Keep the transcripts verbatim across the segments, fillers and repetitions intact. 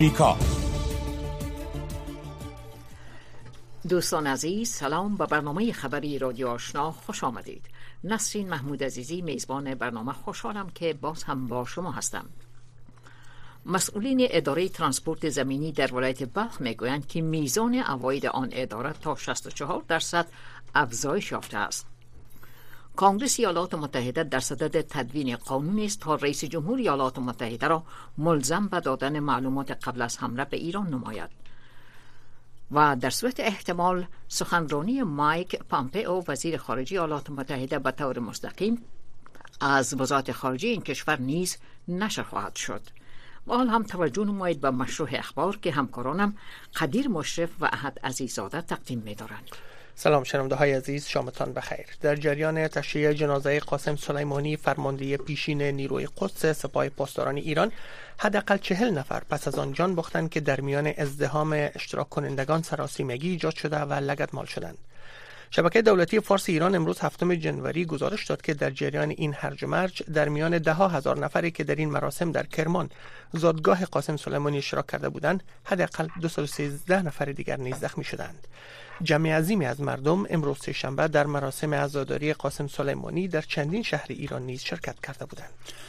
امریکا. دوستان عزیز، سلام. به برنامه خبری رادیو آشنا خوش آمدید. نسرین محمود عزیزی میزبان برنامه، خوشحالم که باز هم با شما هستم. مسئولین اداره ترانسپورت زمینی در ولایت بلخ میگویند که میزان عواید آن اداره تا شصت و چهار درصد افزایش یافته است. کانگرس ایالات متحده در صدد تدوین قانونی است تا رئیس جمهور ایالات متحده را ملزم به دادن معلومات قبل از حمله به ایران نماید و در صورت احتمال سخنرانی مایک پامپئو وزیر خارجه ایالات متحده به طور مستقیم از وزارت خارجه این کشور نیز نشر خواهد شد. و حال هم توجه نمایید به مشروع اخبار که همکارانم قدیر مشرف و احد عزیزاده تقدیم می‌دارند. سلام شنونده های عزیز، شامتان بخیر. در جریان تشییع جنازه قاسم سلیمانی، فرمانده پیشین نیروی قدس سپاه پاسداران ایران، حداقل چهل نفر پس از آن جان باختند که در میان ازدحام اشتراک کنندگان سراسیمگی ایجاد شده و لگدمال شدند. شبکه دولتی فارس ایران امروز هفتم جنوری گزارش داد که در جریان این هرج و مرج در میان ده ها هزار نفری که در این مراسم در کرمان زادگاه قاسم سلیمانی اشتراک کرده بودند، حداقل دویست و سیزده نفر دیگر نیز زخمی شدند. جمع عظیمی از مردم امروز سه‌شنبه در مراسم عزاداری قاسم سلیمانی در چندین شهر ایران نیز شرکت کرده بودند.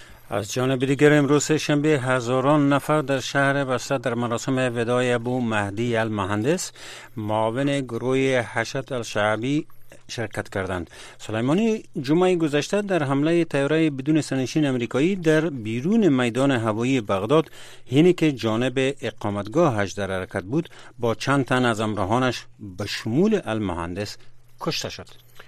از جانب دیگر امروز سه‌شنبه هزاران نفر در شهر بسته در مراسم وداع ابو مهدی المهندس، معاون گروه حشد الشعبی، شرکت کردند. سلیمانی جمعه گذشته در حمله طیاره بدون سرنشین امریکایی در بیرون میدان هوایی بغداد، اینی که جانب اقامتگاهش در حرکت بود، با چند تن از همراهانش به شمول المهندس کشته شد.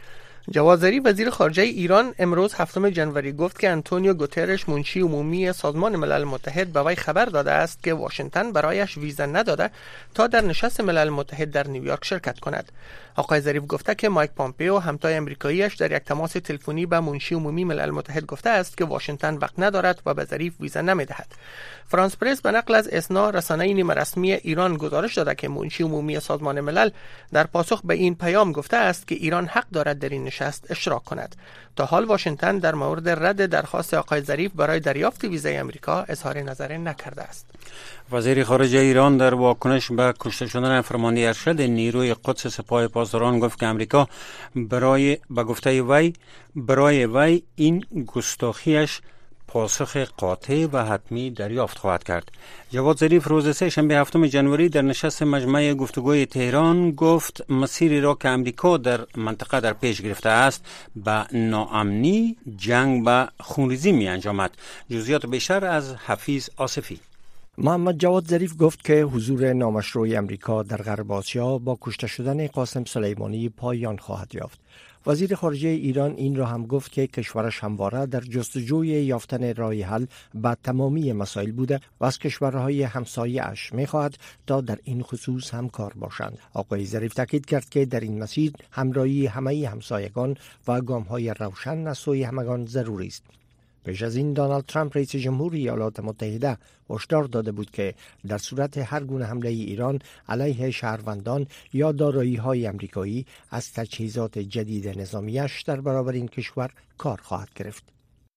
جواد ظریف وزیر خارجه ایران امروز هفتم جنوری گفت که آنتونیو گوترش منشی عمومی سازمان ملل متحد به وی خبر داده است که واشنگتن برایش ویزا نداده تا در نشست ملل متحد در نیویورک شرکت کند. آقای ظریف گفته که مایک پامپئو همتای آمریکاییش در یک تماس تلفنی به منشی عمومی ملل متحد گفته است که واشنگتن وقت ندارد و به ظریف ویزا نمیدهد. فرانس پرس به نقل از اسنا، رسانه نیمه رسمی ایران، گزارش داده که منشی عمومی سازمان ملل در پاسخ به این پیام گفته است که ایران حق دارد در این نشست اشتراک کند. تا حال واشنگتن در مورد رد درخواست آقای ظریف برای دریافت ویزای امریکا اظهار نظر نکرده است. وزیر خارجه ایران در واکنش به کشته شدن فرمانده ارشد نیروی قدس سپاه پاسداران گفت که امریکا برای به گفته وی برای وی این گستاخیش پاسخ قاطع و حتمی دریافت خواهد کرد. جواد ظریف روز سه شنبه هفتم جنوری در نشست مجمع گفتگوی تهران گفت مسیری را که امریکا در منطقه در پیش گرفته است به ناامنی، جنگ و خونریزی می انجامد. جزئیات بیشتر از حفیظ آصفی. محمد جواد ظریف گفت که حضور نامشروع امریکا در غرب آسیا با کشته شدن قاسم سلیمانی پایان خواهد یافت. وزیر خارجه ایران این را هم گفت که کشورش همواره در جستجوی یافتن راه حل به تمامی مسائل بوده و از کشورهای همسایه اش می خواهد تا در این خصوص همکار باشند. آقای ظریف تاکید کرد که در این مسیر همراهی همه همسایگان و گام‌های روشن از سوی همگان ضروری است. پیش از این دونالد ترامپ رئیس جمهور ایالات متحده هشدار داده بود که در صورت هر گونه حمله ایران علیه شهروندان یا دارایی‌های آمریکایی از تجهیزات جدید نظامیش در برابر این کشور کار خواهد گرفت.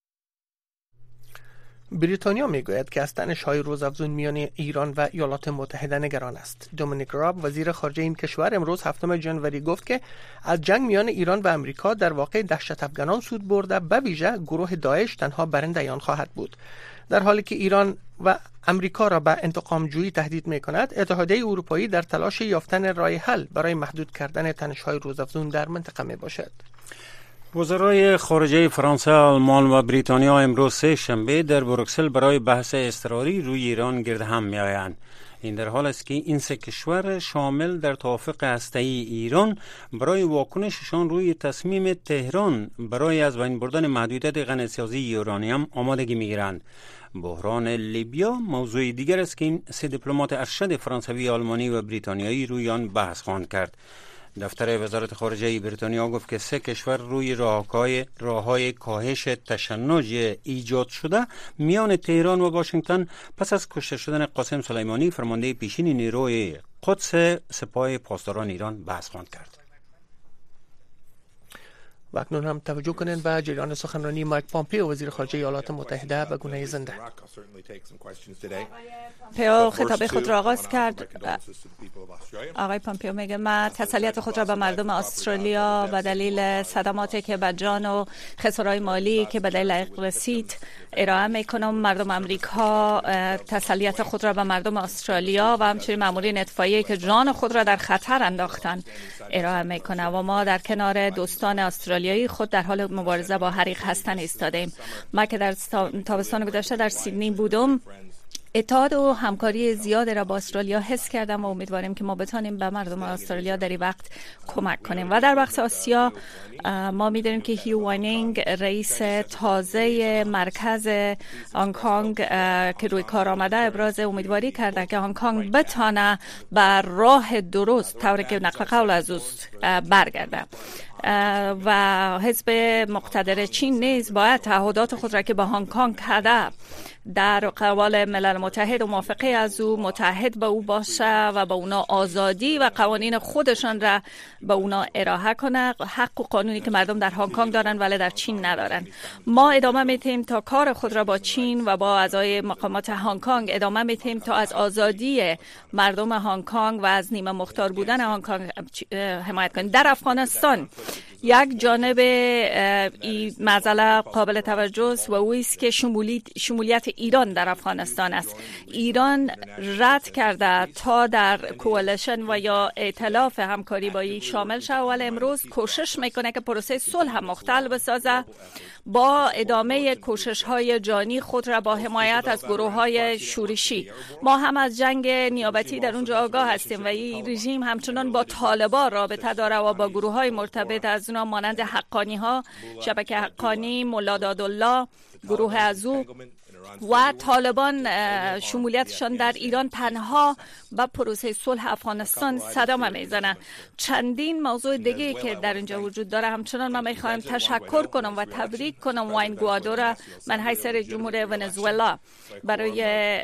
بریتانیا میگوید که از تنش‌های روزافزون میان ایران و ایالات متحده نگران است. دومینیک راب وزیر خارجه این کشور امروز هفتم جنوری گفت که از جنگ میان ایران و امریکا در واقع دهشت افغانان سود برده، به ویژه گروه داعش تنها برنده آن خواهد بود. در حالی که ایران و امریکا را به انتقام جویی تهدید می‌کند، اتحادیه اروپایی در تلاش یافتن راه حل برای محدود کردن تنش‌های روزافزون در منطقه میباشد. وزرای خارجه فرانسه، آلمان و بریتانیا امروز سه شنبه در بروکسل برای بحث اضطراری روی ایران گرد هم می‌آیند. این در حال است که این سه کشور شامل در توافق هسته‌ای ایران برای واکنششان روی تصمیم تهران برای از بین بردن محدودیت غنی‌سازی یورانیم آمادگی می‌گیرند. بحران لیبیا موضوع دیگر است که این سه دیپلمات ارشد فرانسوی، آلمانی و بریتانیایی روی آن بحث خواهند کرد. دفتر وزارت خارجه بریتانیا گفت که سه کشور روی راههای راههای کاهش تشنج ایجاد شده میان تهران و واشنگتن پس از کشته شدن قاسم سلیمانی، فرمانده پیشین نیروی قدس سپاه پاسداران ایران، بحث خواهند کرد. و اکنون هم توجه کنین به جریان سخنرانی مایک پامپیو وزیر خارجه ایالات متحده به گونه زنده. پامپیو خطاب خود را آغاز کرد. آقای پامپیو میگه من تسلیت خود را به مردم استرالیا به دلیل صدماتی که به جان و خسارهای مالی که به دلیل اقلیت ارائه میکنم. مردم امریکا تسلیت خود را به مردم استرالیا و همچنین مامورین اطفایی که جان خود را در خطر انداختن ارائه میکنه و ما در کنار دوستان استرالیایی خود در حال مبارزه با حریق هستن ایستادیم. ما که در تابستان گذشته در سیدنی بودم، اتحاد و همکاری زیاد را با استرالیا حس کردم و امیدواریم که ما بتانیم به مردم استرالیا در این وقت کمک کنیم. و در بخش آسیا ما می‌دونیم که هیو واینینگ رئیس تازه مرکز هنگ کنگ که روی کار آمده ابراز امیدواری کرده که هنگ کنگ بتانه بر راه درست طوری که نقل قول از اوست برگرده و حزب مقتدر چین نیز باید تعهدات خود را که با هنگ کنگ کرده در قبال ملل متحد و موافقه از او متحد به او باشه و به اونا آزادی و قوانین خودشان را به اونا ارائه کنه، حق و قانونی که مردم در هنگ کنگ دارن ولی در چین ندارن. ما ادامه میتیم تا کار خود را با چین و با اعضای مقامات هنگ کنگ ادامه میتیم تا از آزادی مردم هنگ کنگ و از نیمه مختار بودن هنگ کنگ حمایت کنیم. در افغانستان یک جانب این مسئله قابل توجه است و او است که شمولیت ایران در افغانستان است. ایران رد کرده تا در کوالشن و یا ائتلاف همکاری با ای شامل شود، ولی امروز کوشش میکنه که پروسه صلح مختل بسازه با ادامه کوشش های جانی خود را با حمایت از گروه های شورشی. ما هم از جنگ نیابتی در اونجا آگاه هستیم و این رژیم همچنان با طالبان رابطه داره و با گروه های مرتبط از اونا مانند حقانی ها، شبکه حقانی، مولا دادالله، گروه ازو و طالبان شمولیتشان در ایران تنها به پروسه صلح افغانستان صدمه میزنه. چندین موضوع دیگه که در اینجا وجود داره. همچنان من میخوایم تشکر کنم و تبریک کنم واین گوادو را من حیث رئیس جمهور ونزوئلا برای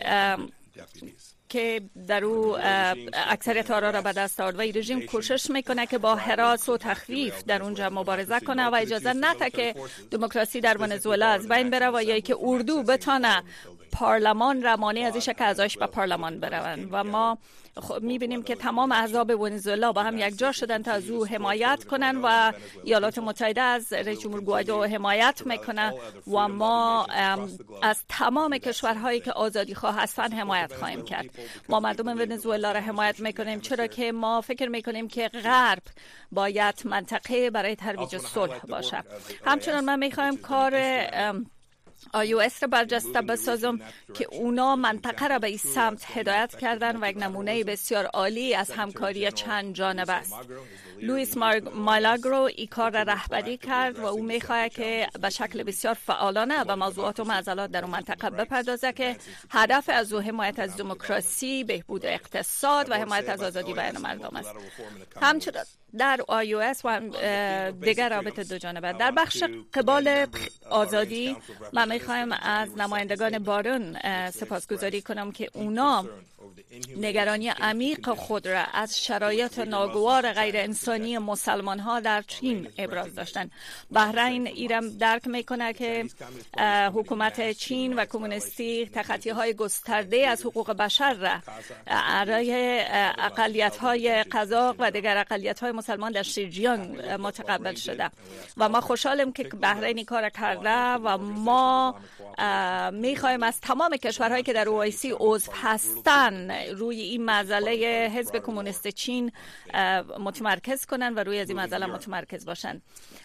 که در او اکثریت آرا را به دست آورد و این رژیم کوشش میکنه که با هراس و تخویف در اونجا مبارزه کنه و اجازه نده که دموکراسی در ونزوئلا از بین بره و یا که اردو بتانه پارلمان را مانع ازش که اعضایش به پارلمان برون. و ما میبینیم که تمام احزاب ونزوئلا با هم یک جا شدن تا از او حمایت کنن و ایالات متحده از رئیس جمهور گوایدو حمایت میکنه و ما از تمام کشورهایی که آزادی خواه هستن حمایت خواهیم کرد. ما مردم ونزوئلا را حمایت میکنیم چرا که ما فکر میکنیم که غرب باید منطقه برای ترویج صلح باشه. همچنان من میخوایم کار آی او اس را برجسته بسازم که اونا منطقه را به این سمت هدایت کردن و یک نمونه بسیار عالی از همکاری چند جانبه است. لوئیس مالاگرو این کار را رهبری کرد و او میخواد که به شکل بسیار فعالانه به موضوعات و معضلات در اون منطقه بپردازه که هدف از او حمایت از دموکراسی، بهبود اقتصاد و حمایت از آزادی بیان مردم است. همچنین در آی او اس و دیگر روابط دو جانبه در بخش قبال آزادی من میخوایم از نمایندگان بارون سپاسگزاری کنم که اونا نگرانی عمیق خود را از شرایط ناگوار غیر انسانی مسلمان ها در چین ابراز داشتند. بحرین ایران درک میکنه که حکومت چین و کمونیستی تخطی های گسترده از حقوق بشر را برای اقلیت های قزاق و دیگر اقلیت های مسلمان در شیرجیانگ متقبل شده و ما خوشحالیم که بحرین کار کرده و ما میخوایم از تمام کشورهایی که در او آی سی عضو هستن روی این مسئله حزب کمونیست چین متمرکز کنن و روی از این مسئله متمرکز باشن.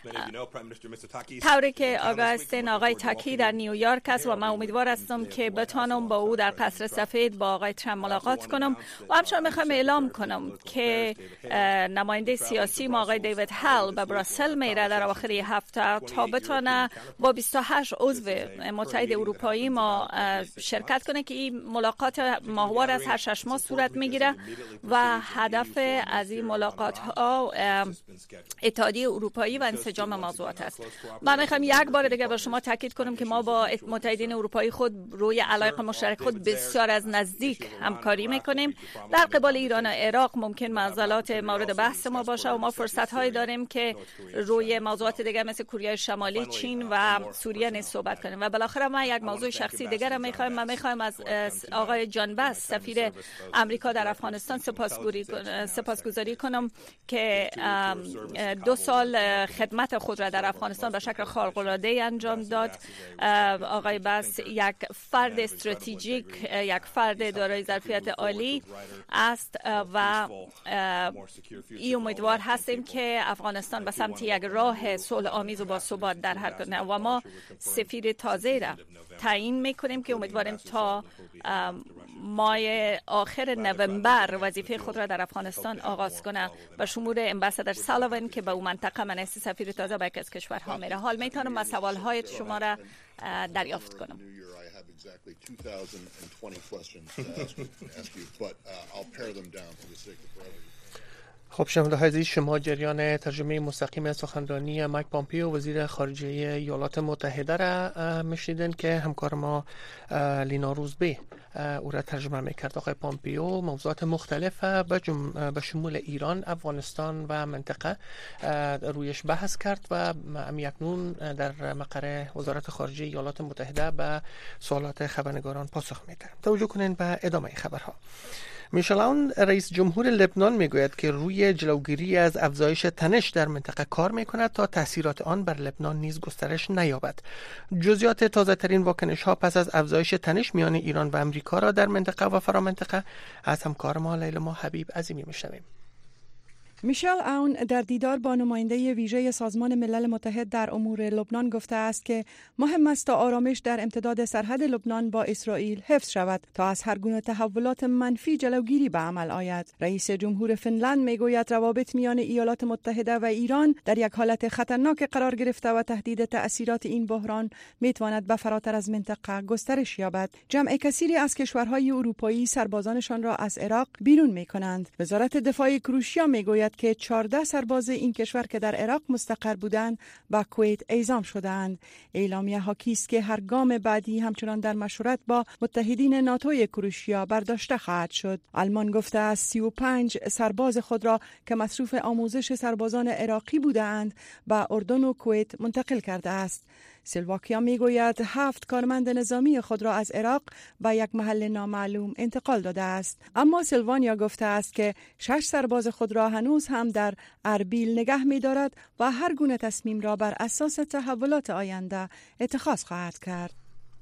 طوری که آگاه هستین آقای تاکی در نیویورک است و من امیدوار هستم که بتانم با او در قصر سفید با آقای ترامپ ملاقات کنم و همچنین میخوایم اعلام کنم که نماینده سیاسی ما آقای دیوید هال به بروسل میره در اواخر هفته تا بتانه با بیست و هشت عضو متحد اروپایی ما شرکت کنه که این ملاقات ماهوار از هر شش ماه صورت میگیره و هدف از این ملاقات ها اتحادیه اروپایی و انسجام موضوعات است. من میخوام یک بار دیگه با شما تاکید کنم که ما با متحدین اروپایی خود روی علایق مشترک خود بسیار از نزدیک همکاری میکنیم. در قبال ایران و عراق ممکن معضلات مورد بحث ما باشه و ما فرصت هایی داریم که روی موضوعات دیگه مثل کره شمالی، چین و سوریه نیز صحبت کنیم. و بالاخره من یک موضوع شخصی دیگر را میخوایم من میخوایم از آقای جان بس سفیر امریکا در افغانستان سپاسگزاری کنم که دو سال خدمت خود را در افغانستان به شکل خارق العاده انجام داد. آقای بس یک فرد استراتژیک، یک فرد دارای ظرفیت عالی است و ای امیدوار هستیم که افغانستان به سمت یک راه صلح آمیز و با ثبات در حرکت کنه و ما سفیر تازه را تعیین میکنیم که امیدواریم تا ماه آخر نوامبر وظیفه خود را در افغانستان آغاز کنه به شمول امباسادر سالوان که به اون منطقه منصب سفیر تازه به یک از کشورها میره. حال میتونم از سوالهای شما را دریافت کنم. Exactly two thousand twenty questions to ask you, ask you, but uh, I'll pare them down for the sake of brevity. خب شنونده عزیز، شما جریان ترجمه مستقیم سخنرانی مایک پامپیو وزیر خارجه ایالات متحده را میشنیدن که همکار ما لینا روزبه او را ترجمه میکرد. آقای پامپیو موضوعات مختلف به جم... شمول ایران، افغانستان و منطقه رویش بحث کرد و اکنون در مقر وزارت خارجه ایالات متحده به سوالات خبرنگاران پاسخ میده. توجه کنین به ادامه خبرها. میشل عون رئیس جمهور لبنان میگوید که روی جلوگیری از افزایش تنش در منطقه کار میکند تا تاثیرات آن بر لبنان نیز گسترش نیابد. جزئیات تازه ترین واکنش ها پس از افزایش تنش میان ایران و امریکا را در منطقه و فرامنطقه از همکار ما لیلا حبیب عظیمی میشنویم. میشل عون در دیدار با نماینده ویژه سازمان ملل متحد در امور لبنان گفته است که مهم است تا آرامش در امتداد سرحد لبنان با اسرائیل حفظ شود تا از هر گونه تحولات منفی جلوگیری به عمل آید. رئیس جمهور فنلند میگوید روابط میان ایالات متحده و ایران در یک حالت خطرناک قرار گرفته و تهدید تأثیرات این بحران میتواند به فراتر از منطقه گسترش یابد. جمع کثیری از کشورهای اروپایی سربازانشان را از عراق بیرون میکنند. وزارت دفاع کروشیا میگوید که چهارده سرباز این کشور که در عراق مستقر بودند به کویت اعزام شدند. اعلامیه حاکی است که هر گام بعدی همچنان در مشورت با متحدین ناتوی کروشیا برداشته خواهد شد. آلمان گفته است سی و پنج سرباز خود را که مصروف آموزش سربازان عراقی بودند به اردن و کویت منتقل کرده است. سلواکیا میگوید هفت کارمند نظامی خود را از عراق به یک محل نامعلوم انتقال داده است. اما سلوانیا گفته است که شش سرباز خود را هنوز هم در اربیل نگه می‌دارد و هر گونه تصمیم را بر اساس تحولات آینده اتخاذ خواهد کرد.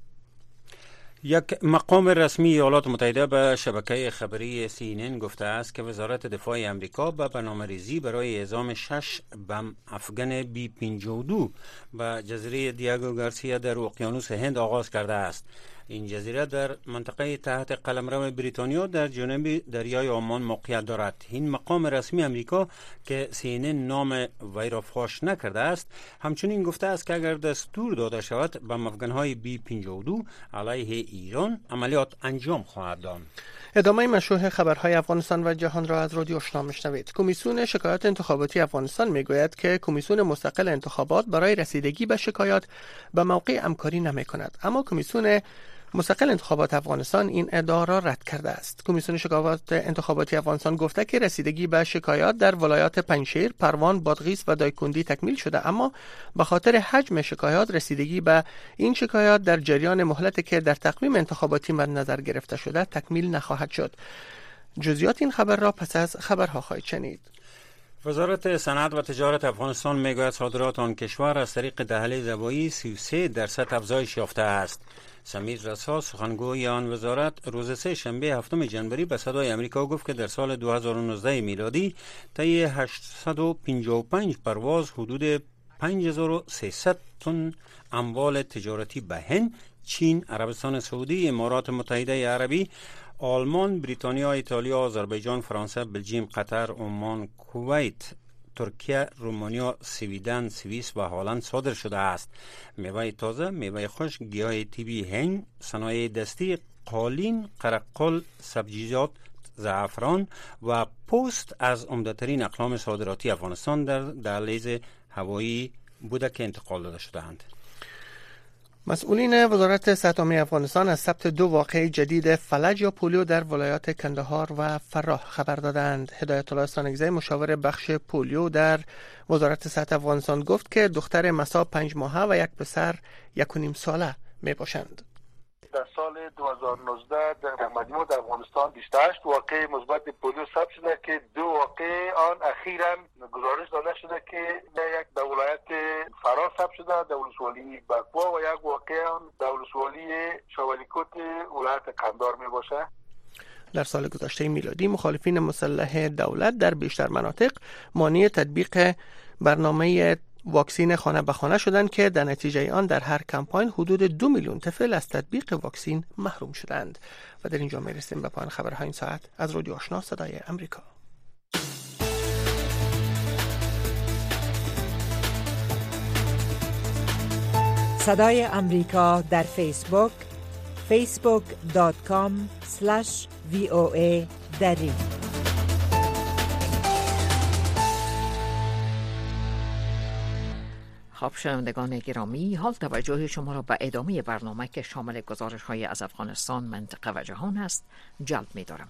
یک مقام رسمی ایالات متحده به شبکه خبری سی ان ان گفته است که وزارت دفاع امریکا به برنامه‌ریزی برای اعزام شش بم افغان بی پنجاه و دو به جزیره دیاگو گارسیا در اقیانوس هند آغاز کرده است. این جزیره در منطقه تحت قلمرو بریتانیا در جنوب دریای عمان موقعیت دارد. این مقام رسمی امریکا که سی ان ان نام وی را فاش نکرده است همچنین گفته است که اگر دستور داده شود به افغان‌های بی پنجاه و دو علیه ایران عملیات انجام خواهد داد. ادامه مشروع خبرهای افغانستان و جهان را از رادیو آشنا میشنوید. کمیسیون شکایات انتخاباتی افغانستان میگوید که کمیسیون مستقل انتخابات برای رسیدگی به شکایات به موقع همکاری نمیکند، اما کمیسیون مستقل انتخابات افغانستان این ادعا را رد کرده است. کمیسیون شکایات انتخاباتی افغانستان گفته که رسیدگی به شکایات در ولایات پنجشیر، پروان، بادغیس و دایکندی تکمیل شده، اما به خاطر حجم شکایات رسیدگی به این شکایات در جریان مهلتی که در تقویم انتخاباتی مد نظر گرفته شده تکمیل نخواهد شد. جزئیات این خبر را پس از خبرها خواهید شنید. وزارت صنعت و تجارت افغانستان میگوید صادرات آن کشور از طریق دهلیز هوایی سی و سه درصد افزایش یافته است. سمیر رسا سخنگوی آن وزارت روز سه شنبه هفتم ژانویه به صدای امریکا گفت که در سال دو هزار و نوزده میلادی طی هشتصد و پنجاه و پنج پرواز حدود پنج هزار و سیصد تن اموال تجارتی به هند، چین، عربستان سعودی، امارات متحده عربی، آلمان، بریتانیا، ایتالیا، آذربایجان، فرانسه، بلژیم، قطر، عمان، کویت، ترکیه، رومانیا، سویدن، سوئیس و هلند صادر شده است. میوه تازه، میوه خشک، گیاه طبی هنگ، صنایع دستی، قالین، قرقل، سبزیجات، زعفران و پوست از عمده‌ترین اقلام صادراتی افغانستان در دهلیز هوایی بوده که انتقال داده شده‌اند. مسئولین وزارت صحت عامه افغانستان از ثبت دو واقعه جدید فلج یا پولیو در ولایات کندهار و فراه خبر دادند. هدایت الله سانگزی مشاور بخش پولیو در وزارت صحت افغانستان گفت که دختر مسا پنج ماهه و یک پسر یک و نیم ساله می باشند. در سال دو هزار و نوزده در مجموع در افغانستان بیست و هشت واقعه مثبت پولیو ثبت شده که دو واقعه آن اخیراً گزارش داده شده که یک در ولایت فراه ثبت شده در ولسوالی بکوا و یک واقعه آن در ولسوالی شاولیکوت ولایت قندهار می باشه. در سال گذشته میلادی مخالفین مسلح دولت در بیشتر مناطق مانع تطبیق برنامه واکسین خانه به خانه شدند که در نتیجه آن در هر کمپاین حدود دو میلیون طفل از تطبیق واکسین محروم شدند. و در اینجا میرسیم به پایان خبرهای این ساعت از رادیو آشنا صدای امریکا. صدای امریکا در فیسبوک فیسبوک دات کام اسلش وی او ای دری. خب شنوندگان گرامی، حال توجه شما را به ادامه برنامه که شامل گزارش های از افغانستان، منطقه و جهان است جلب می دارم.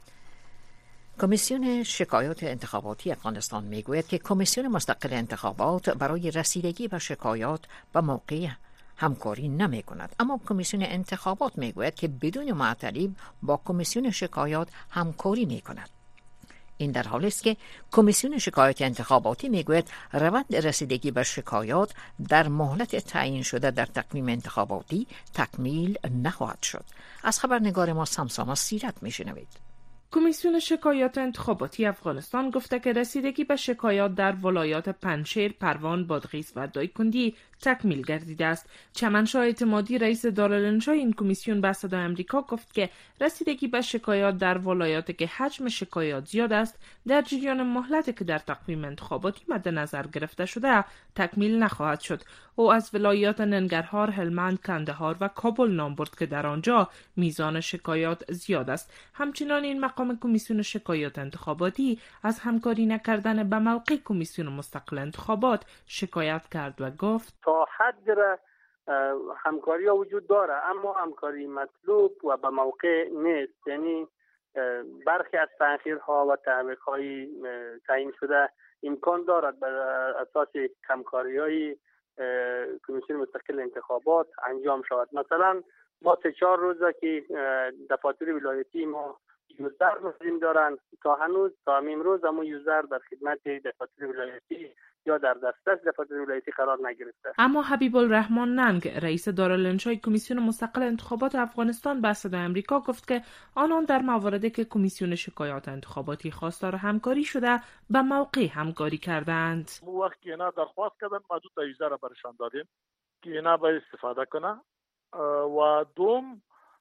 کمیسیون شکایات انتخاباتی افغانستان می گوید که کمیسیون مستقل انتخابات برای رسیدگی به شکایات به موقع همکاری نمی کند، اما کمیسیون انتخابات می گوید که بدون معطلی با کمیسیون شکایات همکاری می کند. این در حالی است که کمیسیون شکایات انتخاباتی میگوید روند رسیدگی به شکایات در مهلت تعیین شده در تقویم انتخاباتی تکمیل نخواهد شد. از خبرنگار ما سمسام سیرت میشنوید. کمیسیون شکایات انتخاباتی افغانستان گفته که رسیدگی به شکایات در ولایات پنجشیر، پروان، بادغیس و دایکندی تکمیل گردیده است. چمنشاه اعتمادی رئیس دارالانشای این کمیسیون به صدای امریکا گفت که رسیدگی به شکایات در ولایاتی که حجم شکایات زیاد است در جریان مهلتی که در تقویم انتخاباتی مد نظر گرفته شده تکمیل نخواهد شد. او از ولایات ننگرهار، هلمند، کندهار و کابل نام برد که در آنجا میزان شکایات زیاد است. همچنین این مقام کمیسیون شکایات انتخاباتی از همکاری نکردن به موقع کمیسیون مستقل انتخابات شکایت کرد و گفت تا حد را همکاری وجود داره، اما همکاری مطلوب و به موقع نیست. یعنی برخی از تأخیرها و تعویق‌های تعیین شده امکان دارد بر اساس همکاری‌های کمیسیون مستقل انتخابات انجام شود. مثلا ما سه چهار روزه که دفاتر ولایتی ما یوزر مزیم دارن، تا هنوز تا امروز اما یوزر در خدمت دفاتر ولایتی یا در دسترس دفاتر ولایتی قرار نگرفته. اما حبیب الرحمن ننگ رئیس دارالانشای کمیسیون مستقل انتخابات افغانستان به صدای امریکا گفت که آنان در مواردی که کمیسیون شکایات انتخاباتی خواستار همکاری شده به موقع همکاری کردند. مو وقت که اینا درخواست کردن ما دو تا یوزر برشان دادیم که اینا باید استفاده کنه و دوم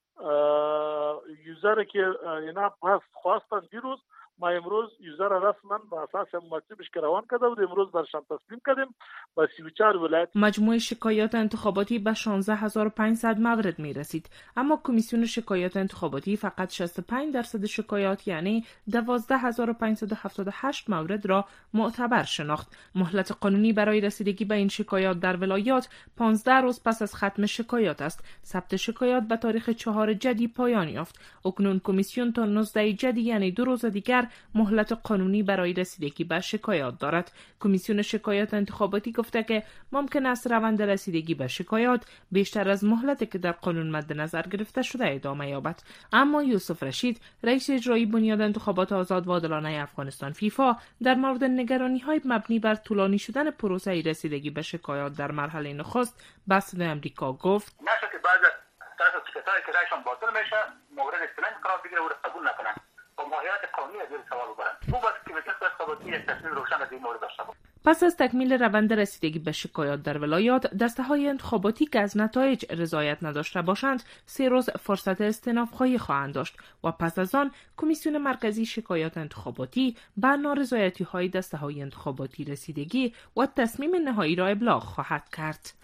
یوزر که اینا پس خواستن دیروز ما امروز یوزر رسما به اساس مکتوبش که روان کرده بود امروز برشان تسلیم کردیم با سی و چهار ولایت. مجموع شکایات انتخاباتی به شانزده هزار و پانصد مورد می رسید، اما کمیسیون شکایات انتخاباتی فقط شصت و پنج درصد شکایات یعنی دوازده هزار و پانصد و هفتاد و هشت مورد را معتبر شناخت. مهلت قانونی برای رسیدگی به این شکایات در ولایات پانزده روز پس از ختم شکایات است. ثبت شکایات به تاریخ چهار جدی پایان یافت. اکنون کمیسیون تا نوزده جدی یعنی دو روز دیگر مهلت قانونی برای رسیدگی به شکایات دارد. کمیسیون شکایات انتخاباتی گفته که ممکن است روند رسیدگی به شکایات بیشتر از مهلتی که در قانون مد نظر گرفته شده ادامه یابد. اما یوسف رشید رئیس اجرایی بنیاد انتخابات آزاد و عادلانه افغانستان فیفا در مورد نگرانی‌های مبنی بر طولانی شدن پروسه رسیدگی به شکایات در مرحله نخست به صدای امریکا گفت نشه که بعضی طرف شکایتی که رایشان باطل میشه مورد استناد قرار بگیره و قبول نکنن و ماهیت قانونی از این سوال ببرن. او بس که به طرف انتخاباتی تصمیم روشن از این مورد داشته باشه. پس از تکمیل روند رسیدگی به شکایات در ولایات، دسته‌های انتخاباتی که از نتایج رضایت نداشته باشند، سه روز فرصت استئناف‌خواهی خواهند داشت و پس از آن کمیسیون مرکزی شکایات انتخاباتی به نارضایتی‌های دسته‌های انتخاباتی رسیدگی و تصمیم نهایی را ابلاغ خواهد کرد.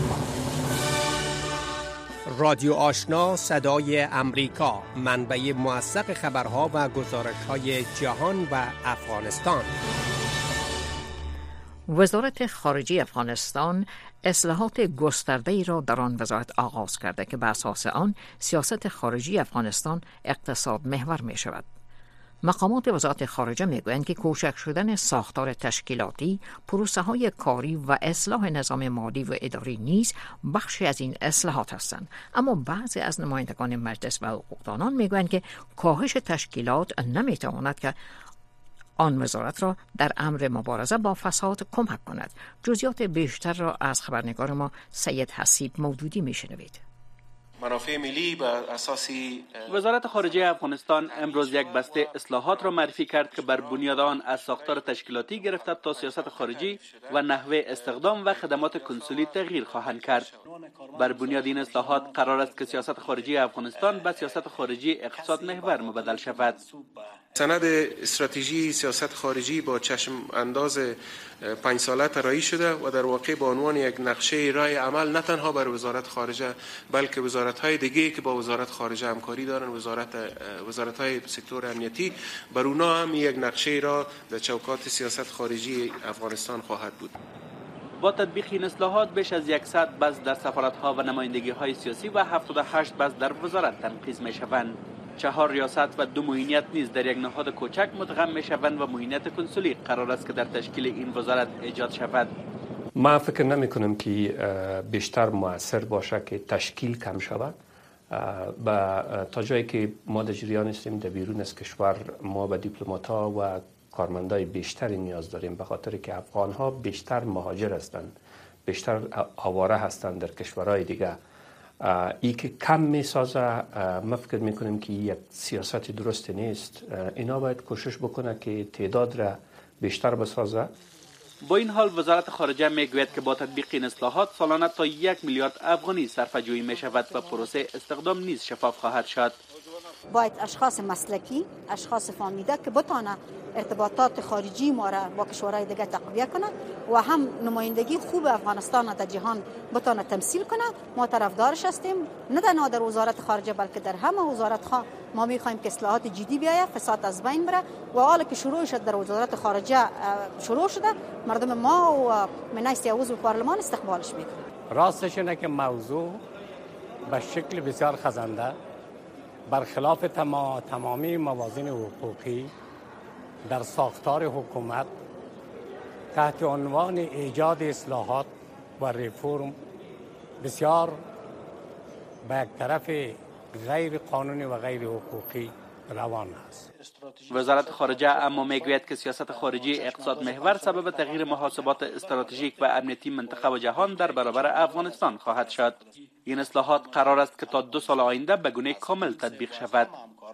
رادیو آشنا صدای امریکا، منبع موثق خبرها و گزارش‌های جهان و افغانستان. وزارت خارجه افغانستان اصلاحات گسترده‌ای را در آن وزارت آغاز کرده که بر اساس آن سیاست خارجی افغانستان اقتصاد محور می شود. مقامات وزارت خارجه می گویند که کوچک شدن ساختار تشکیلاتی، پروسه های کاری و اصلاح نظام مالی و اداری نیز بخشی از این اصلاحات هستند. اما بعضی از نمایندگان مجلس و حقوقدانان می گویند که کاهش تشکیلات نمی تواند که آن وزارت را در امر مبارزه با فساد کمک کند. جزئیات بیشتر را از خبرنگار ما سید حسیب مودودی میشنوید. منافع ملی بر اساسی وزارت خارجه افغانستان امروز یک بسته اصلاحات را معرفی کرد که بر بنیاد آن از ساختار تشکیلاتی گرفته تا سیاست خارجی و نحوه استخدام و خدمات کنسولی تغییر خواهند کرد. بر بنیاد این اصلاحات قرار است که سیاست خارجی افغانستان به سیاست خارجی اقتصاد محور مبدل شود. سند استراتژی سیاست خارجی با چشم انداز پنج ساله طراحی شده و در واقع به عنوان یک نقشه راه عمل نه تنها بر وزارت خارجه بلکه وزارت‌های دیگه که با وزارت خارجه همکاری دارن، وزارت وزارت‌های سکتور امنیتی، بر اونا هم یک نقشه را در چوکات سیاست خارجی افغانستان خواهد بود. با تطبیق این اصلاحات بیش از صد بس در سفارت‌ها و نمایندگی‌های سیاسی و هفتاد و هشت بس در وزارت تنقیض می‌شوند. چهار ریاست و دو معینیت نیز در یک نهاد کوچک مدغم می‌شوند و معینیت کنسولی قرار است که در تشکیل این وزارت ایجاد شود. ما فکر نمی کنم که بیشتر مؤثر باشه که تشکیل کم شود. با تا جایی که ما در جریان هستیم در بیرون از کشور ما به دیپلمات‌ها و کارمندای بیشتری نیاز داریم، به خاطر که افغان‌ها بیشتر مهاجر هستند، بیشتر آواره هستند در کشورهای دیگه. ای که کم می سازه، ما فکر می کنیم که یک سیاست درست نیست. اینا باید کوشش بکنه که تعداد را بیشتر بسازه. با این حال وزارت خارجه می گوید که با تطبیق این اصلاحات سالانه تا یک میلیارد افغانی صرفه‌جویی می شود و پروسه استخدام نیز شفاف خواهد شد. باید اشخاص مسلکی، اشخاص فهمیده که بتونه ارتباطات خارجی ما را با کشورهای دیگه تقویه کنه و هم نمایندگی خوب افغانستان در جهان بتونه تمثیل کنه. ما طرفدارش هستیم، نه تنها در وزارت خارجه بلکه در همه وزارت‌ها ما می‌خوایم که اصلاحات جدی بیاید، فساد از بین بره و حالا که شروع شد در وزارت خارجه شروع شده، مردم ما و منیستی عضو پارلمان استقبالش می‌کنه. راستش اینه که موضوع به شکل بسیار خزنده برخلاف تمام تمامی موازین حقوقی در ساختار حکومت تحت عنوان ایجاد اصلاحات و ریفورم بسیار به یک طرف غیر قانونی و غیر حقوقی روان است. وزارت خارجه اما میگوید که سیاست خارجی اقتصاد محور سبب تغییر محاسبات استراتژیک و امنیتی منطقه و جهان در برابر افغانستان خواهد شد. این اصلاحات قرار است که تا دو سال آینده به گونه کامل تطبیق شود.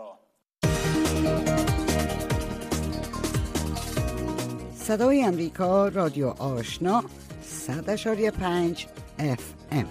صدای امریکا، رادیو آشنا، صد اشاری پنج اف ام.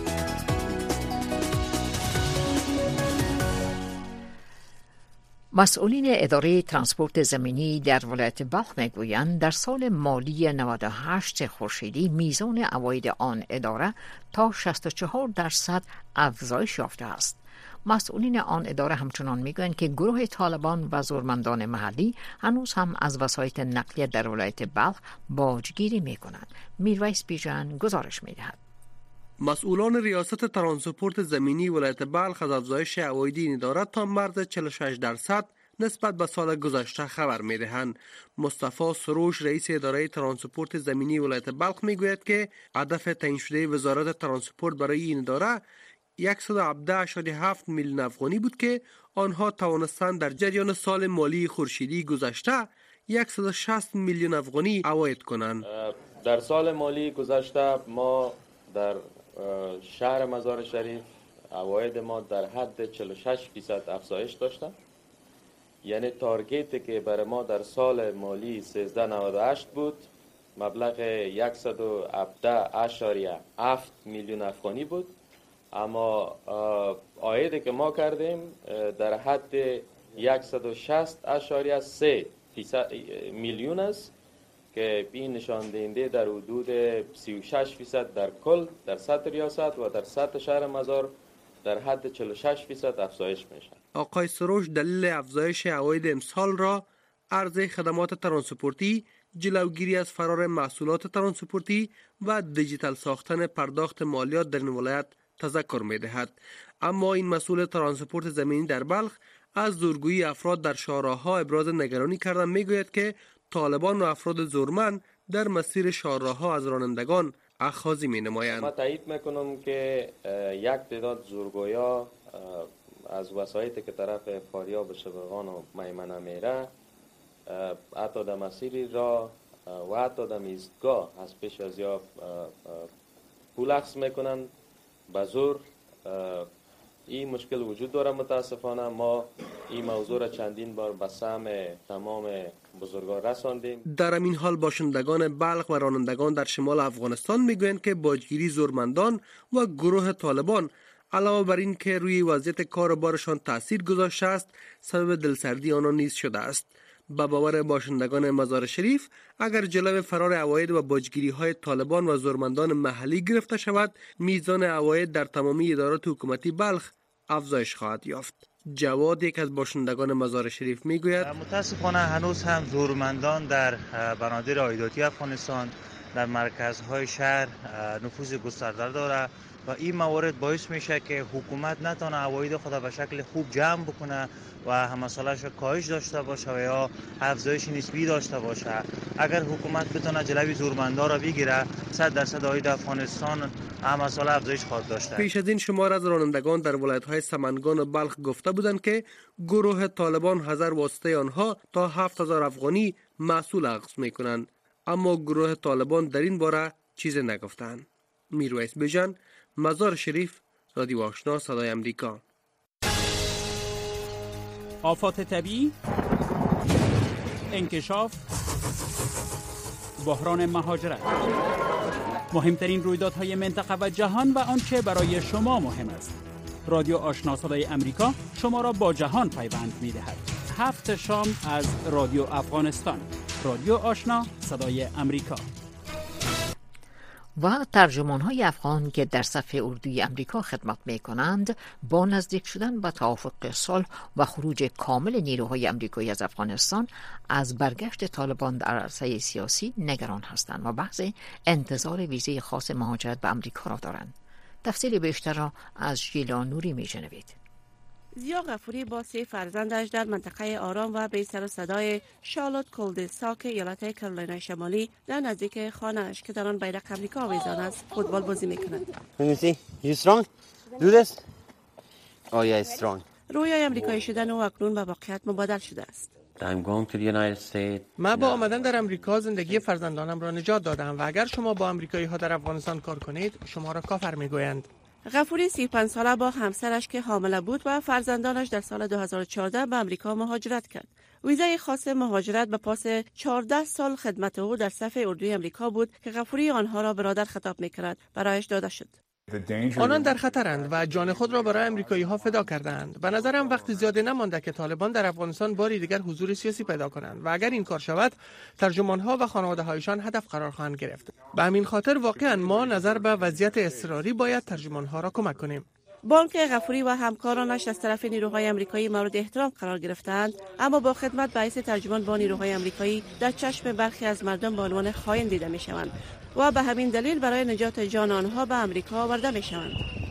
مسئولین اداره ترانسپورت زمینی در ولایت بلخ میگویند در سال مالی نود و هشت خورشیدی میزان عواید آن اداره تا شصت و چهار درصد افزایش یافته است. مسئولین آن اداره همچنان میگویند که گروه طالبان و زورمندان محلی هنوز هم از وسایط نقلیه در ولایت بلخ باجگیری میکنند. میرویس بیژن گزارش میدهد. مسئولان ریاست ترانسپورت زمینی ولایت بلخ از افزایش عواید این اداره تا مرز چهل و شش درصد نسبت به سال گذشته خبر می‌دهند. مصطفی سروش رئیس اداره ترانسپورت زمینی ولایت بلخ میگوید که هدف تعیین شده وزارت ترانسپورت برای این اداره صد و هفده و هفت میلیون افغانی بود که آنها توانستند در جریان سال مالی خورشیدی گذشته صد و شصت میلیون افغانی عواید کنند. در سال مالی گذشته ما در شهر مزار شریف عواید ما در حد چهل و شش درصد افزایش داشته. یعنی تارگتی که برای ما در سال مالی سیزده نود و هشت بود مبلغ صد و هفده اشاریه هفت میلیون افغانی بود، اما عایدی که ما کردیم در حد صد و شصت اشاریه سه میلیون است که این نشان دهنده در حدود سی و شش فیصد در کل در سطح ریاست و در سطح شهر مزار در حد چهل و شش فیصد افزایش میشه. آقای سروش دلیل افزایش عواید امسال را عرضه خدمات ترانسپورتی، جلوگیری از فرار محصولات ترانسپورتی و دیجیتال ساختن پرداخت مالیات در این ولایت تذکر می دهد. اما این مسئول ترانسپورت زمینی در بلخ از زورگویی افراد در شاهراه‌ها ابراز نگرانی کرده می گوید که طالبان و افراد زورمند در مسیر شاهراه‌ها از رانندگان اخاذی می نمایند. ما تایید میکنم که یک تعداد زورگویا از وسایطی که طرف فاریاب شبرغان و میمنه میره حتی در مسیری را و حتی در ایستگاه از پیش از یا پول اخذ میکنن به زور. این مشکل وجود داره. متاسفانه ما این موضوع را چندین بار به سمع تمام بزرگان رساندیم. در همین حال باشندگان بلخ و رانندگان در شمال افغانستان میگویند که باجگیری زورمندان و گروه طالبان علاوه بر این که روی وضعیت کار و بارشان تاثیر گذاشته است، سبب دلسردی آنها نیز شده است. به باور باشندگان مزار شریف اگر جلو فرار عواید و باجگیری های طالبان و زورمندان محلی گرفته شود، میزان عواید در تمامی ادارات حکومتی بلخ افزایش خواهد یافت. جواد، یک از باشندگان مزار شریف، میگوید متاسفانه هنوز هم زورمندان در بنادر عایداتی افغانستان در مرکزهای شهر نفوذ گسترده داره و این موارد باعث میشه که حکومت نتونه عواید خود به شکل خوب جمع بکنه و همسالش کاهش داشته باشه و یا افزایش نسبی داشته باشه. اگر حکومت بتونه جلوی زورمندا را بگیره، صد درصد عاید افغانستان همساله افزایش خواهد داشته. پیش از این شمار از رانندگان در ولایت‌های سمنگان و بلخ گفته بودند که گروه طالبان حذر واسطه آنها تا هفت هزار افغانی محصول اخذ میکنند، اما گروه طالبان در این باره چیزی نگفتند. میرویس بیژن، مزار شریف، رادیو آشنا، صدای امریکا. آفات طبیعی، انکشاف، بحران مهاجرت، مهمترین رویدادهای منطقه و جهان و آنچه برای شما مهم است. رادیو آشنا صدای امریکا شما را با جهان پیوند می‌دهد. هفت شام از رادیو افغانستان. رادیو آشنا صدای امریکا. و ترجمان‌های افغان که در صف اردوی امریکا خدمت می‌کنند با نزدیک شدن به توافق صلح و خروج کامل نیروهای امریکایی از افغانستان از برگشت طالبان در عرصه سیاسی نگران هستند و بحث انتظار ویزه خاص مهاجرت به امریکا را دارند. تفصیل بیشتر را از ژیلا نوری می‌شنوید. زیا غفوری با سه فرزندش در منطقه آرام و بی سر و صدای شارلوت کولدستاک ایالت کارولینای شمالی در نزدیک خانه‌اش که در آن بیرق امریکا آویزان است فوتبال بازی می‌کنند. رویای امریکایی شدن او اکنون به واقعیت مبادل شده است. من با آمدن در امریکا زندگی فرزندانم را نجات دادم و اگر شما با امریکایی ها در افغانستان کار کنید شما را کافر میگویند. غفوری سی و پنج ساله با همسرش که حامله بود و فرزندانش در سال دو هزار و چهارده به امریکا مهاجرت کرد. ویزای خاص مهاجرت به پاس چهارده سال خدمت او در صف اردوی امریکا بود که غفوری آنها را برادر خطاب می‌کرد برایش داده شد. آنان در خطرند و جان خود را برای امریکایی ها فدا کردند. به نظرم وقتی زیاده نمانده که طالبان در افغانستان باری دیگر حضور سیاسی پیدا کنند و اگر این کار شود ترجمان ها و خانواده هایشان هدف قرار خواهند گرفت. به همین خاطر واقعا ما نظر به وضعیت اضطراری باید ترجمان ها را کمک کنیم. بانک غفوری و همکارانش از طرف نیروهای امریکایی مورد احترام قرار گرفتند، اما با خدمت به حیث ترجمان با نیروهای امریکایی در چشم برخی از مردم به عنوان خائن دیده میشوند و به همین دلیل برای نجات جان آنها به امریکا آورده میشوند.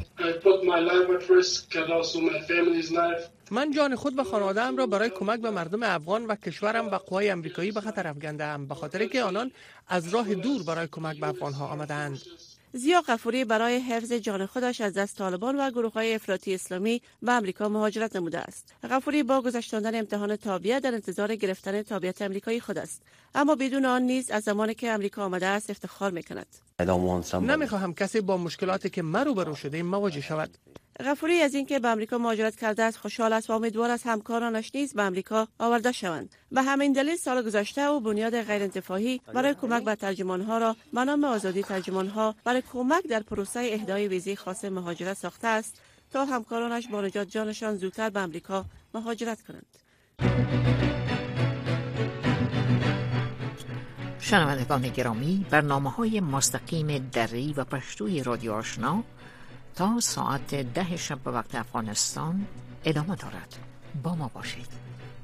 من جان خود و خانواده‌ام را برای کمک به مردم افغان و کشورم و قوای امریکایی به خطر افکنده‌ام به خاطر که آنان از راه دور برای کمک به افغان‌ها آمدند. زیا غفوری برای حفظ جان خودش از دست طالبان و گروه‌های افراطی اسلامی به امریکا مهاجرت نموده است. غفوری با گذشتاندن امتحان تابعیت در انتظار گرفتن تابعیت امریکایی خود است، اما بدون آن نیز از زمانی که امریکا آمده است افتخار می‌کند. نمی‌خواهم کسی با مشکلاتی که من روبرو شده‌ام مواجه شود. غفوری از اینکه به آمریکا مهاجرت کرده است خوشحال است و امیدوار است همکارانش نیز به آمریکا آورده شوند. به همین دلیل سال گذشته او بنیاد غیرانتفاعی برای کمک به ترجمانها را به نام آزادی ترجمانها برای کمک در پروسه اهدای ویزه خاص مهاجرت ساخته است تا همکارانش با نجات جانشان زودتر به آمریکا مهاجرت کنند. شنوندگان گرامی، برنامه‌های مستقیم دری و پشتوی رادیو آشنا تا ساعت ده شب به وقت افغانستان ادامه دارد. با ما باشید.